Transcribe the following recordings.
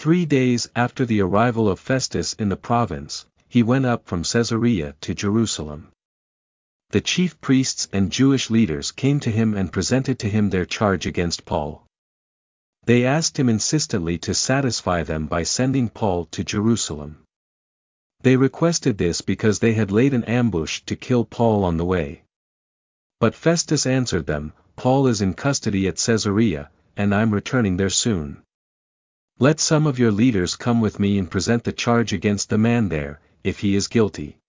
3 days after the arrival of Festus in the province, he went up from Caesarea to Jerusalem. The chief priests and Jewish leaders came to him and presented to him their charge against Paul. They asked him insistently to satisfy them by sending Paul to Jerusalem. They requested this because they had laid an ambush to kill Paul on the way. But Festus answered them, "Paul is in custody at Caesarea, and I'm returning there soon. Let some of your leaders come with me and present the charge against the man there, if he is guilty."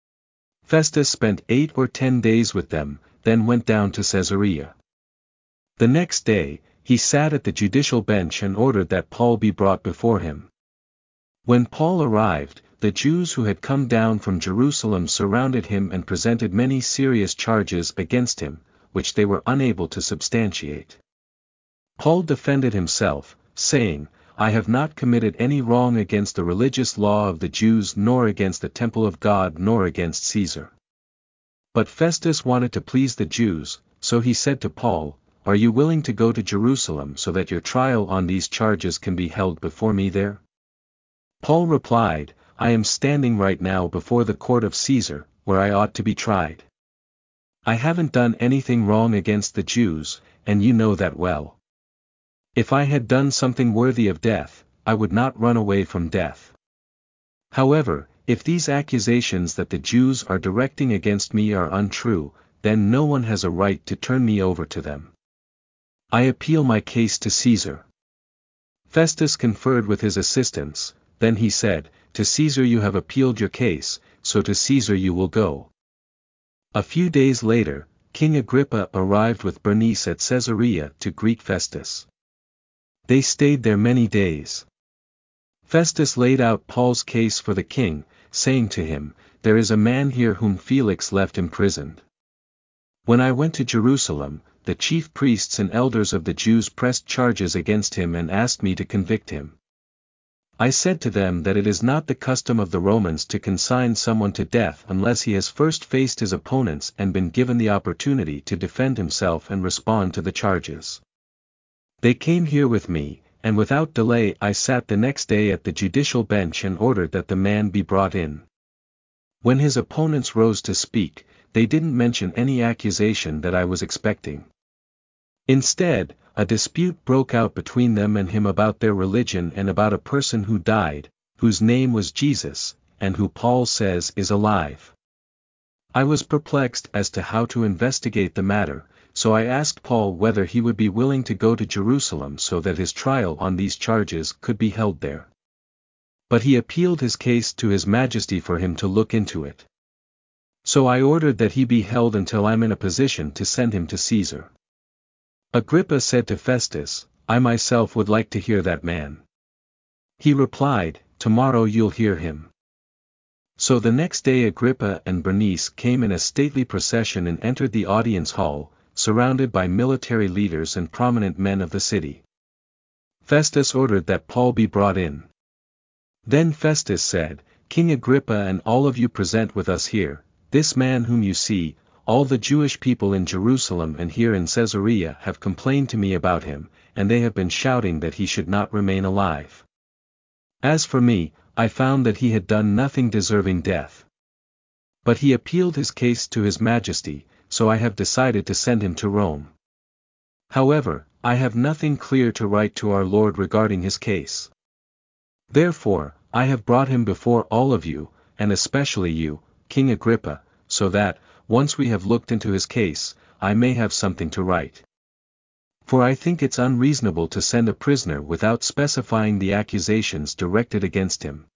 Festus spent 8 or 10 days with them, then went down to Caesarea. The next day, he sat at the judicial bench and ordered that Paul be brought before him. When Paul arrived, the Jews who had come down from Jerusalem surrounded him and presented many serious charges against him, which they were unable to substantiate. Paul defended himself, saying, "I have not committed any wrong against the religious law of the Jews nor against the temple of God nor against Caesar." But Festus wanted to please the Jews, so he said to Paul, "Are you willing to go to Jerusalem so that your trial on these charges can be held before me there?" Paul replied, "I am standing right now before the court of Caesar, where I ought to be tried. I haven't done anything wrong against the Jews, and you know that well. If I had done something worthy of death, I would not run away from death. However, if these accusations that the Jews are directing against me are untrue, then no one has a right to turn me over to them. I appeal my case to Caesar." Festus conferred with his assistants, then he said, "To Caesar you have appealed your case, so to Caesar you will go." A few days later, King Agrippa arrived with Bernice at Caesarea to greet Festus. They stayed there many days. Festus laid out Paul's case for the king, saying to him, "There is a man here whom Felix left imprisoned. When I went to Jerusalem, the chief priests and elders of the Jews pressed charges against him and asked me to convict him. I said to them that it is not the custom of the Romans to consign someone to death unless he has first faced his opponents and been given the opportunity to defend himself and respond to the charges. They came here with me, and without delay I sat the next day at the judicial bench and ordered that the man be brought in. When his opponents rose to speak, they didn't mention any accusation that I was expecting. Instead, a dispute broke out between them and him about their religion and about a person who died, whose name was Jesus, and who Paul says is alive. I was perplexed as to how to investigate the matter, so I asked Paul whether he would be willing to go to Jerusalem so that his trial on these charges could be held there. But he appealed his case to His Majesty for him to look into it. So I ordered that he be held until I'm in a position to send him to Caesar." Agrippa said to Festus, "I myself would like to hear that man." He replied, "Tomorrow you'll hear him." So the next day Agrippa and Bernice came in a stately procession and entered the audience hall, surrounded by military leaders and prominent men of the city. Festus ordered that Paul be brought in. Then Festus said, "King Agrippa and all of you present with us here, this man whom you see, all the Jewish people in Jerusalem and here in Caesarea have complained to me about him, and they have been shouting that he should not remain alive. As for me, I found that he had done nothing deserving death. But he appealed his case to His Majesty, so I have decided to send him to Rome. However, I have nothing clear to write to our Lord regarding his case. Therefore, I have brought him before all of you, and especially you, King Agrippa, so that, once we have looked into his case, I may have something to write. For I think it's unreasonable to send a prisoner without specifying the accusations directed against him."